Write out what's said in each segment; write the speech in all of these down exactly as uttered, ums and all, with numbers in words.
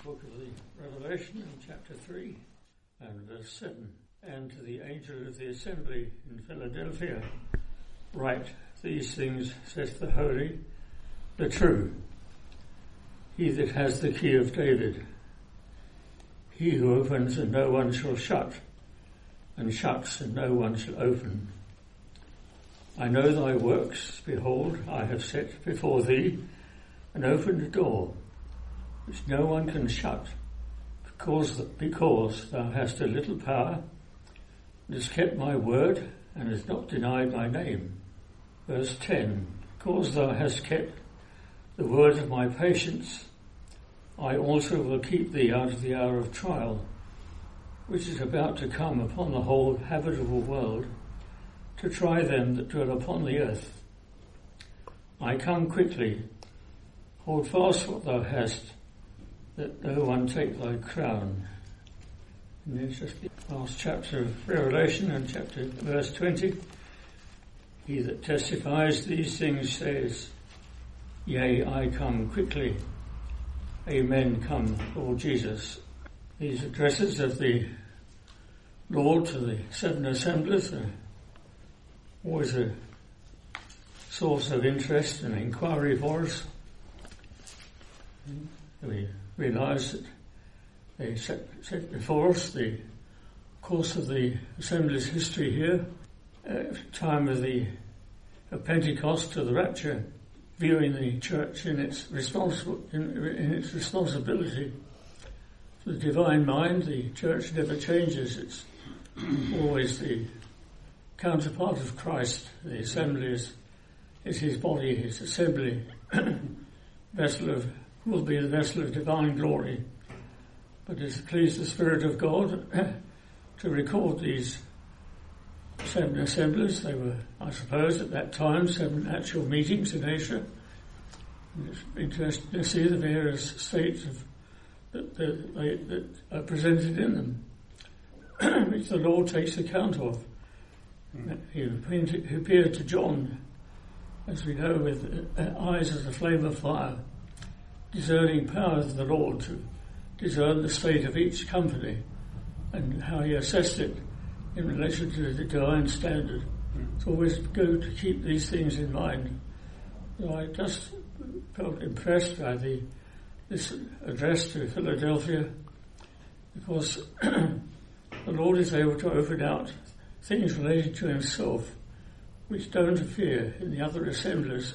book of the Revelation in chapter three and verse seven. And to the angel of the assembly in Philadelphia write, these things saith the Holy, the true, he that has the key of David, he who opens and no one shall shut, and shuts and no one shall open. I know thy works, behold, I have set before thee an open door, which no one can shut, because, because thou hast a little power, and hast kept my word, and hast not denied my name. Verse ten, because thou hast kept the word of my patience, I also will keep thee out of the hour of trial, which is about to come upon the whole habitable world, to try them that dwell upon the earth. I come quickly. Hold fast what thou hast, that no one take thy crown. And it's just the last chapter of Revelation, and chapter verse twenty. He that testifies these things says, yea, I come quickly. Amen, come, Lord Jesus. These addresses of the Lord to the seven assemblies are always a source of interest and inquiry for us. We realise that they set, set before us the course of the Assembly's history here, at the time of the of Pentecost to the rapture, viewing the church in its responsible in, in its responsibility to the divine mind. The church never changes; it's always the counterpart of Christ. The assembly is, is his body, his assembly, vessel of will be the vessel of divine glory. But it's pleased the Spirit of God to record these seven assemblies. They were, I suppose, at that time, seven actual meetings in Asia. And it's interesting to see the various states of, that, that, they, that are presented in them, which the Lord takes account of. Mm. He appeared to John, as we know, with eyes as a flame of fire, discerning powers of the Lord to discern the state of each company and how he assessed it in relation to the divine standard. Mm. It's always good to keep these things in mind. So I just felt impressed by the this address to Philadelphia, because the Lord is able to open out things related to himself which don't appear in the other assemblies.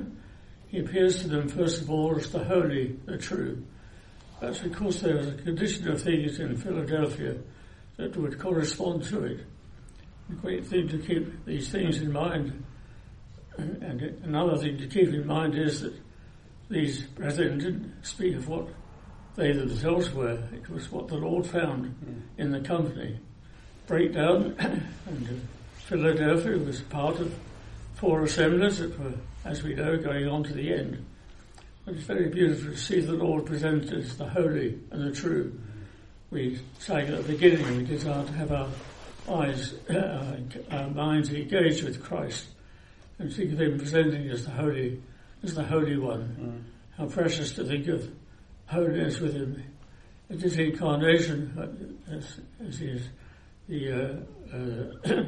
He appears to them first of all as the holy, the true. That's because there was a condition of things in Philadelphia that would correspond to it. A great thing to keep these things in mind. And, and another thing to keep in mind is that these brethren didn't speak of what they themselves were. It was what the Lord found mm. in the company. Breakdown, and uh, Philadelphia was part of four assemblies that were, as we know, going on to the end. But it's very beautiful to see the Lord presented as the holy and the true. We sang at the beginning, we desire to have our eyes, uh, our minds engaged with Christ, and think of him presenting as the holy, as the holy one. Mm. How precious to think of holiness with him. At his incarnation, as, as he is the uh, uh,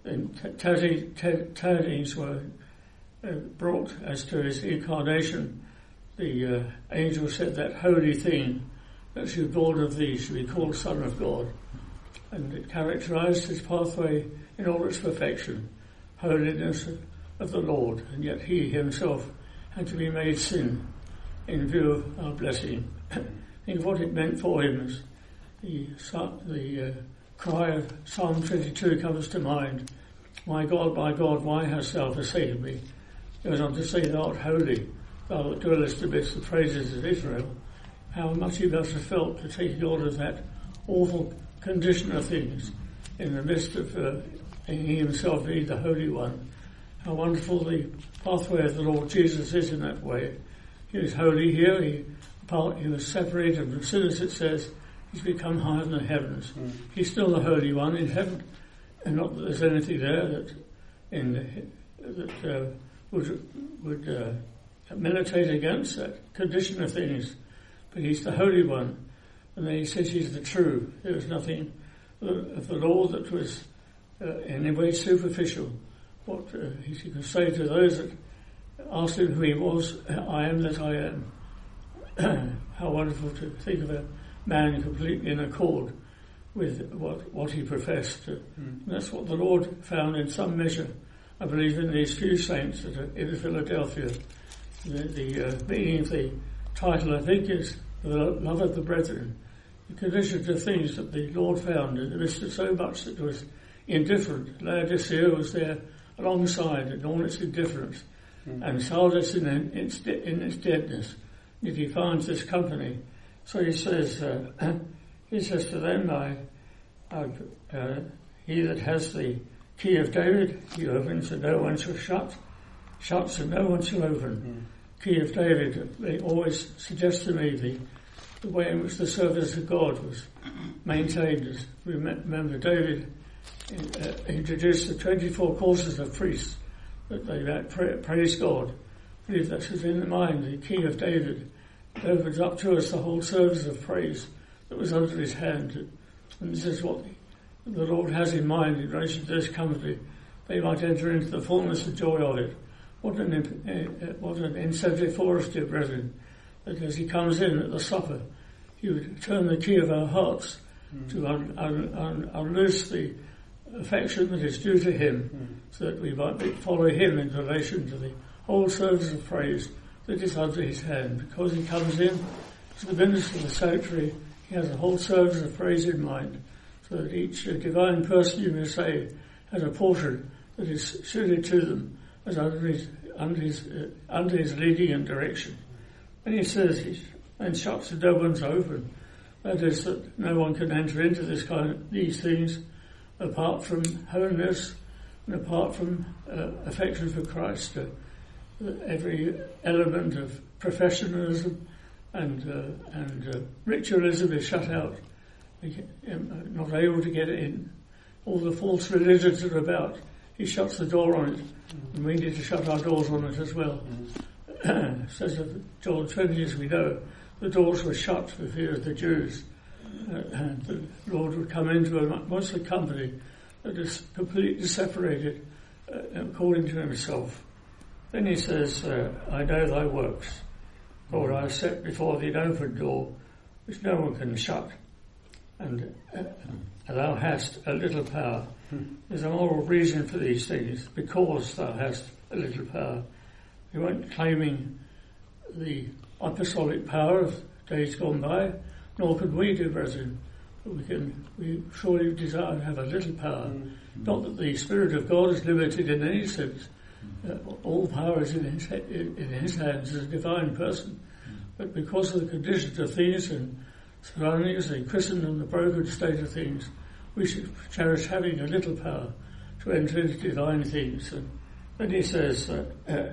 tidings were uh, brought as to his incarnation. The uh, angel said that holy thing that should be born of thee should be called Son of God. And it characterized his pathway in all its perfection, holiness of the Lord, and yet he himself had to be made sin in view of our blessing. Think of what it meant for him as the, the uh, cry of Psalm twenty-two comes to mind. My God, my God, why hast thou forsaken me? He goes on to say, thou art holy, thou that dwellest amidst the praises of Israel. How much he must have felt to take hold of that awful condition of things in the midst of uh, he himself being the Holy One. How wonderful the pathway of the Lord Jesus is in that way. He was holy here, he, he was separated from sinners, it says. He's become higher than the heavens. Mm. He's still the Holy One in heaven, and not that there's anything there that in that uh, would would uh, militate against that condition of things. But he's the Holy One, And then he says he's the true. There was nothing of the law that was uh, in any way superficial. What uh, he could say to those that asked him who he was, I am that I am. How wonderful to think of a man completely in accord with what, what he professed. Mm. And that's what the Lord found in some measure, I believe, in these few saints that are in Philadelphia. The, the uh, meaning of the title, I think, is the love of the brethren. The conditions of things that the Lord found in the midst of so much that was indifferent. Laodicea was there alongside in all its indifference, mm. and Sardis in, in, its de- in its deadness. Yet he finds this company. So he says, uh, he says to them, I, I, uh, he that has the key of David, he opens and no one shall shut, shuts and no one shall open. Mm. Key of David, they always suggest to me the, the way in which the service of God was maintained. As we remember, David uh, introduced the twenty-four courses of priests that they might pray, praise God. I believe that's in the mind, the key of David. It opens up to us the whole service of praise that was under his hand. And this is what the Lord has in mind in relation to this company. They might enter into the fullness of joy of it. What an, uh, what an incentive for us, dear brethren, that as he comes in at the supper, he would turn the key of our hearts mm. to un, un, un, unloose the affection that is due to him, mm. so that we might follow him in relation to the whole service of praise that is under his hand. Because he comes in as the minister of the sanctuary, he has a whole service of praise in mind, so that each uh, divine person, you may say, has a portion that is suited to them as under his, under his, uh, under his leading and direction. And he says, he and shuts the no one's open. That is, that no one can enter into this kind of, these things apart from holiness and apart from uh, affection for Christ. Uh, every element of professionalism and uh, and uh, ritualism is shut out. I'm not able to get it in. All the false religions are about. He shuts the door on it, and we need to shut our doors on it as well. Mm. Says of John twenty, as we know, the doors were shut for fear of the Jews, uh, and the Lord would come into a monthly company that is completely separated uh, according to himself. Then he says, uh, I know thy works, for I have set before thee an open door, which no one can shut, and uh, thou hast a little power. There's a moral reason for these things, because thou hast a little power. We weren't claiming the apostolic power of days gone by, nor could we do, brethren. But we can, we surely desire to have a little power. Mm-hmm. Not that the Spirit of God is limited in any sense. Uh, all power is in his, in, in his hands as a divine person. But because of the conditions of things and surroundings, the Christendom, the broken state of things, we should cherish having a little power to enter into divine things. And then he says, uh,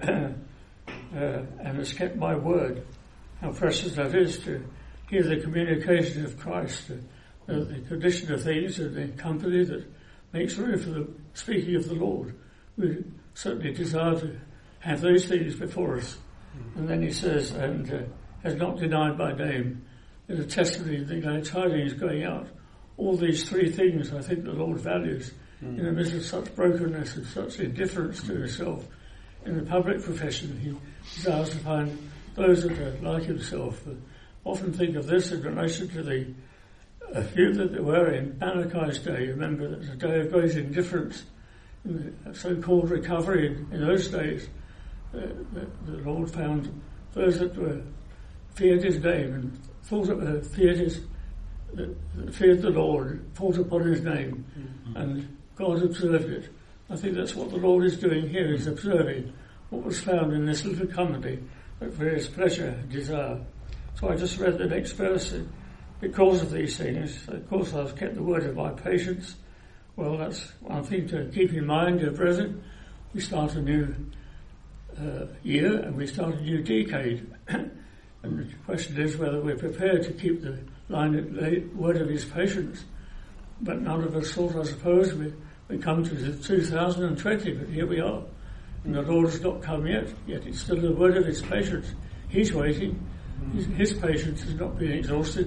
uh, uh, and has kept my word. How precious that is to hear the communication of Christ, uh, the condition of things and the company that makes room for the speaking of the Lord. We certainly desire to have those things before us. Mm. And then he says, and uh, has not denied my name. There's a testimony of the glad tidings going out. All these three things I think the Lord values mm. in the midst of such brokenness and such indifference to himself. In the public profession, he desires to find those that are like himself. I often think of this in relation to the a few that there were in Malachi's day. Remember, that was a day of great indifference, in the so-called recovery in, in those days. Uh, the, the Lord found those that were feared his name and thought of, uh, feared his, uh, feared the Lord, thought upon his name, mm-hmm. and God observed it. I think that's what the Lord is doing here. He's observing what was found in this little company for his pleasure and desire. So I just read the next verse. Because of these things, of course, I've kept the word of my patience. Well, that's one thing to keep in mind, dear brethren. We start a new uh, year and we start a new decade. And the question is whether we're prepared to keep the line of the word of his patience. But none of us thought, I suppose, we, we come to two thousand twenty, but here we are. And the Lord has not come yet, yet it's still the word of his patience. He's waiting. His, his patience has not been exhausted,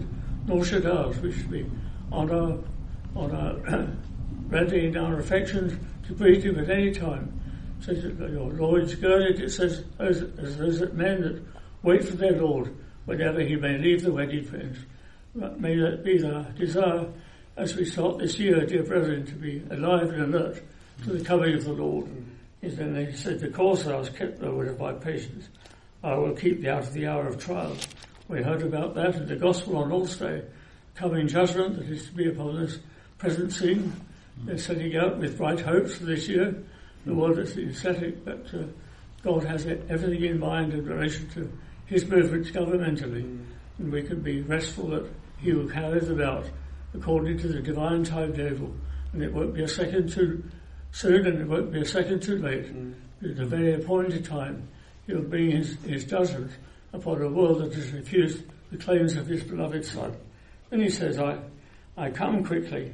nor should ours. We should be on our, on our ready in our affections to greet him at any time. It says that your Lord's girded, it says, as, as those men that wait for their Lord whenever he may leave the wedding feast. May that be our desire as we start this year, dear brethren, to be alive and alert to the coming of the Lord. And then they said, the course I was kept, Lord, by patience. I will keep thee out of the hour of trial. We heard about that in the Gospel on Lord's Day, coming judgment that is to be upon this present scene. They're setting out with bright hopes for this year. The world is ecstatic, but uh, God has everything in mind in relation to his movements governmentally. Mm. And we can be restful that he will carry them out according to the divine timetable. And it won't be a second too soon, and it won't be a second too late. Mm. At a very appointed time, he will bring his, his judgment upon a world that has refused the claims of his beloved Son. Then he says, I, I come quickly.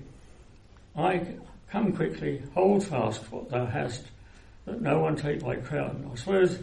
I come quickly, hold fast what thou hast, that no one take thy crown. I suppose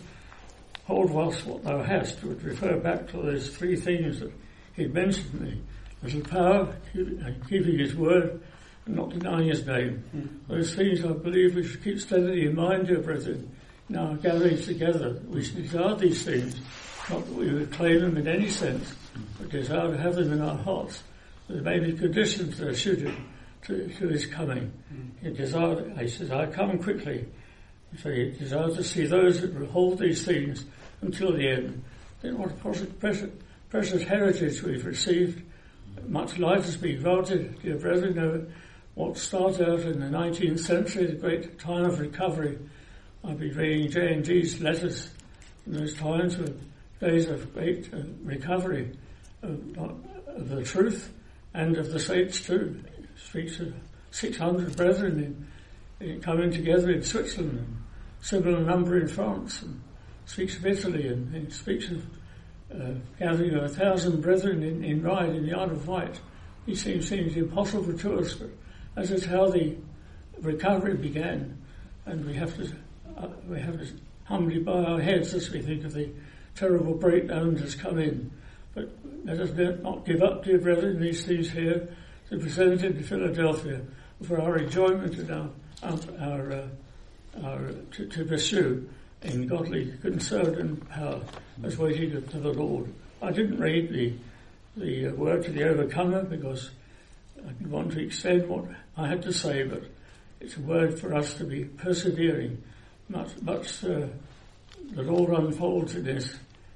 hold fast what thou hast would refer back to those three things that he mentioned to me. Little power, keeping his word, and not denying his name. Mm. Those things I believe we should keep steadily in mind, dear brethren, in our gatherings together. We should desire these things, not that we would claim them in any sense, but desire to have them in our hearts. There may be conditions that are suited to, to his coming. Mm. He desired, he says, I come quickly. So he desires to see those that will hold these things until the end. Then what a precious, precious heritage we've received. Much light has been granted, dear brethren. You know, what started out in the nineteenth century, the great time of recovery. I've been reading J and G's letters in those times were days of great uh, recovery of, of the truth and of the saints too. It speaks of six hundred brethren in, in coming together in Switzerland, and similar number in France, and speaks of Italy, and it speaks of uh, gathering of a thousand brethren in, in Ride in the Isle of Wight. These things seem impossible to us, but as is how the recovery began, and we have to uh, we have to humbly bow our heads as we think of the terrible breakdown that has come in. But let us not give up, dear brethren, these things here to be presented in Philadelphia for our enjoyment and our our, our, uh, our to, to pursue in godly concern and power as waiting to the Lord. I didn't read the the uh, word to the overcomer because I didn't want to extend what I had to say, but it's a word for us to be persevering. Much, much uh, the Lord unfolds in this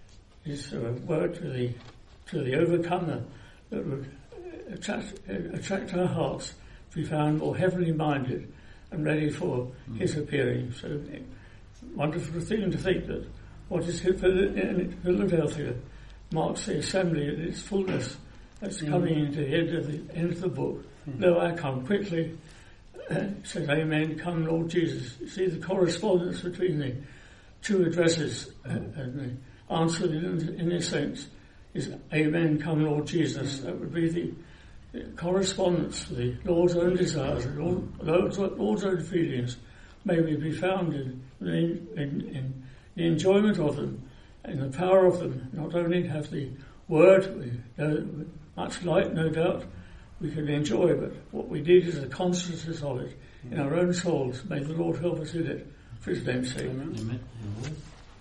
is a word to the to the overcomer that would attract, attract our hearts to be found more heavenly minded and ready for mm. his appearing. So wonderful thing to think that what is in Philadelphia marks the assembly in its fullness that's mm. coming into the end of the end of the book. Mm. Lo, I come quickly. Uh, says, Amen, come Lord Jesus. You see the correspondence between the two addresses uh, and the answer in, in this sense is Amen, come Lord Jesus. That would be the, the correspondence to the Lord's own desires, the Lord, Lord's, Lord's own feelings. May we be found in, in, in, in the enjoyment of them, in the power of them. Not only have the word, we know, much light, no doubt, we can enjoy, but what we need is a consciousness of it in our own souls. May the Lord help us in it. For his name's sake. Amen. Amen.